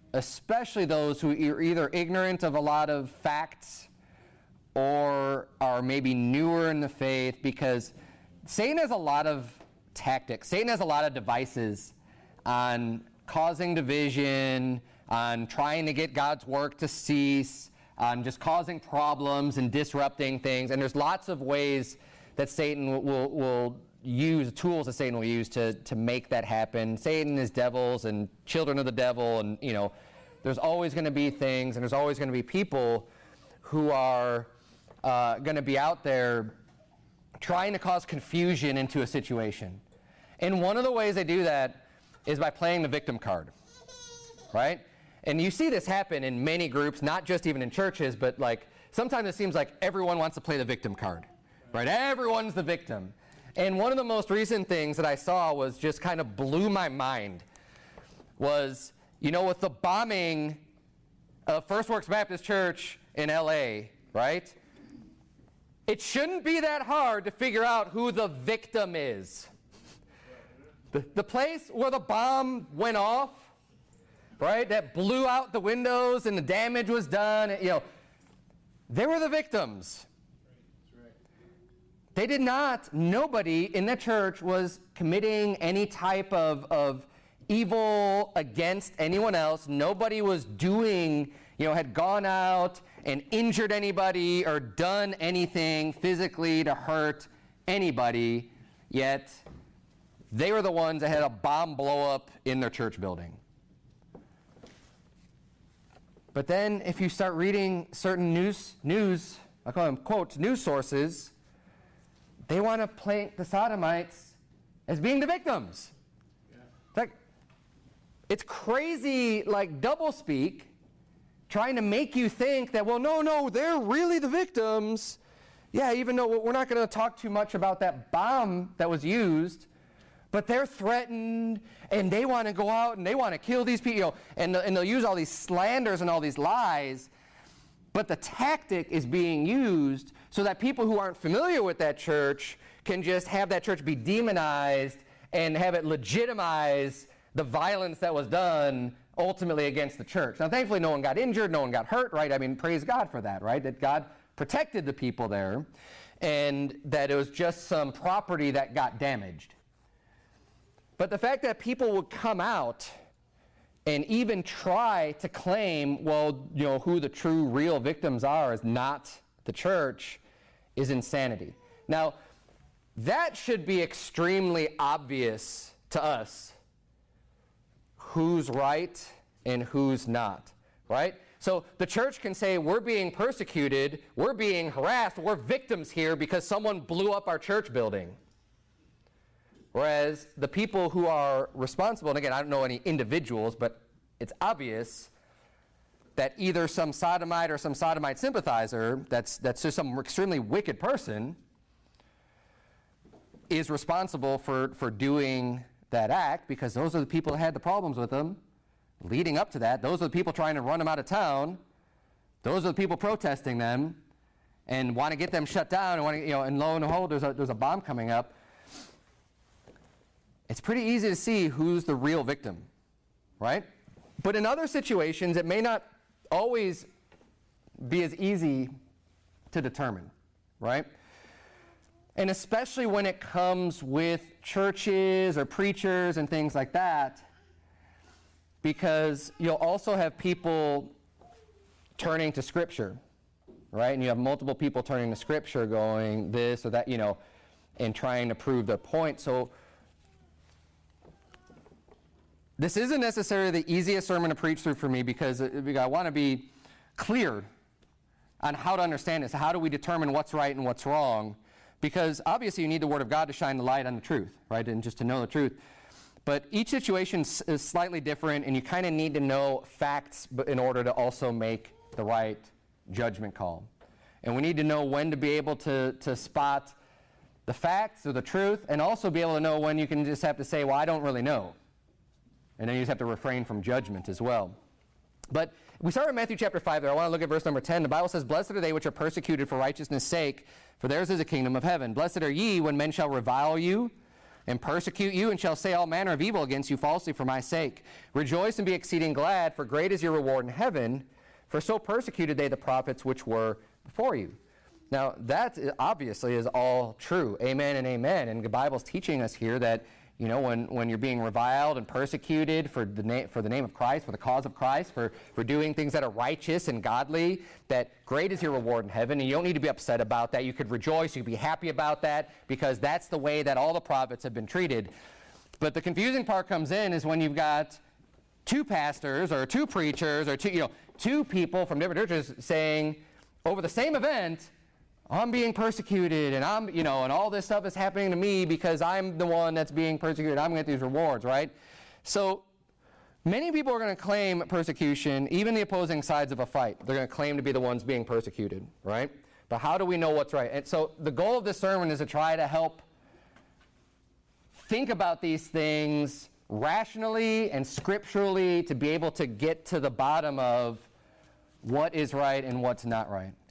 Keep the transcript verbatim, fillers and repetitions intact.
especially those who are either ignorant of a lot of facts or are maybe newer in the faith, because Satan has a lot of tactics. Satan has a lot of devices on causing division, on trying to get God's work to cease, on just causing problems and disrupting things. And there's lots of ways that Satan will, will, will use, tools that Satan will use to, to make that happen. Satan is devils and children of the devil, and, you know, there's always going to be things, and there's always going to be people who are uh, going to be out there trying to cause confusion into a situation. And one of the ways they do that is by playing the victim card, right? And you see this happen in many groups, not just even in churches, but like sometimes it seems like everyone wants to play the victim card, right? Everyone's the victim. And one of the most recent things that I saw was just kind of blew my mind was, you know, with the bombing of First Works Baptist Church in L A, right? It shouldn't be that hard to figure out who the victim is. The, the place where the bomb went off, right, that blew out the windows and the damage was done, you know, they were the victims. That's right. They did not, nobody in the church was committing any type of, of evil against anyone else. Nobody was doing, you know, had gone out and injured anybody or done anything physically to hurt anybody, yet they were the ones that had a bomb blow up in their church building. But then if you start reading certain news, news, I call them quotes, news sources, they want to paint the Sodomites as being the victims. Yeah. It's like, it's crazy, like doublespeak, trying to make you think that, well, no, no, they're really the victims. Yeah, even though we're not going to talk too much about that bomb that was used, but they're threatened, and they want to go out, and they want to kill these people, you know, and, and they'll use all these slanders and all these lies, but the tactic is being used so that people who aren't familiar with that church can just have that church be demonized and have it legitimize the violence that was done ultimately against the church. Now, thankfully, no one got injured, no one got hurt, right? I mean, praise God for that, right? That God protected the people there, and that it was just some property that got damaged. But the fact that people would come out and even try to claim, well, you know, who the true real victims are is not the church, is insanity. Now, that should be extremely obvious to us, who's right and who's not, right? So the church can say, we're being persecuted, we're being harassed, we're victims here because someone blew up our church building. Whereas the people who are responsible, and again, I don't know any individuals, but it's obvious that either some sodomite or some sodomite sympathizer, that's, that's just some extremely wicked person, is responsible for, for doing that act, because those are the people that had the problems with them leading up to that. Those are the people trying to run them out of town. Those are the people protesting them and want to get them shut down. And, want to, you know, and lo and behold, there's a, there's a bomb coming up. It's pretty easy to see who's the real victim, right? But in other situations, it may not always be as easy to determine, right? And especially when it comes with churches or preachers and things like that, because you'll also have people turning to Scripture, right? And you have multiple people turning to Scripture going this or that, you know, and trying to prove their point. So this isn't necessarily the easiest sermon to preach through for me, because I want to be clear on how to understand this. How do we determine what's right and what's wrong? Because obviously you need the Word of God to shine the light on the truth, right? And just to know the truth. But each situation is slightly different, and you kind of need to know facts in order to also make the right judgment call. And we need to know when to be able to, to spot the facts or the truth, and also be able to know when you can just have to say, well, I don't really know. And then you just have to refrain from judgment as well. But we start in Matthew chapter five there. I want to look at verse number ten. The Bible says, "Blessed are they which are persecuted for righteousness' sake, for theirs is the kingdom of heaven. Blessed are ye when men shall revile you, and persecute you, and shall say all manner of evil against you falsely for my sake. Rejoice and be exceeding glad, for great is your reward in heaven, for so persecuted they the prophets which were before you. Now, that obviously is all true. Amen and amen. And the Bible's teaching us here that, you know, when, when you're being reviled and persecuted for the, na- for the name of Christ, for the cause of Christ, for, for doing things that are righteous and godly, that great is your reward in heaven, and you don't need to be upset about that. You could rejoice, you could be happy about that, because that's the way that all the prophets have been treated. But the confusing part comes in is when you've got two pastors or two preachers or two, you know, two people from different churches saying over the same event, I'm being persecuted, and I'm, you know, and all this stuff is happening to me because I'm the one that's being persecuted. I'm going to get these rewards, right? So many people are going to claim persecution, even the opposing sides of a fight. They're going to claim to be the ones being persecuted, right? But how do we know what's right? And so the goal of this sermon is to try to help think about these things rationally and scripturally to be able to get to the bottom of what is right and what's not right.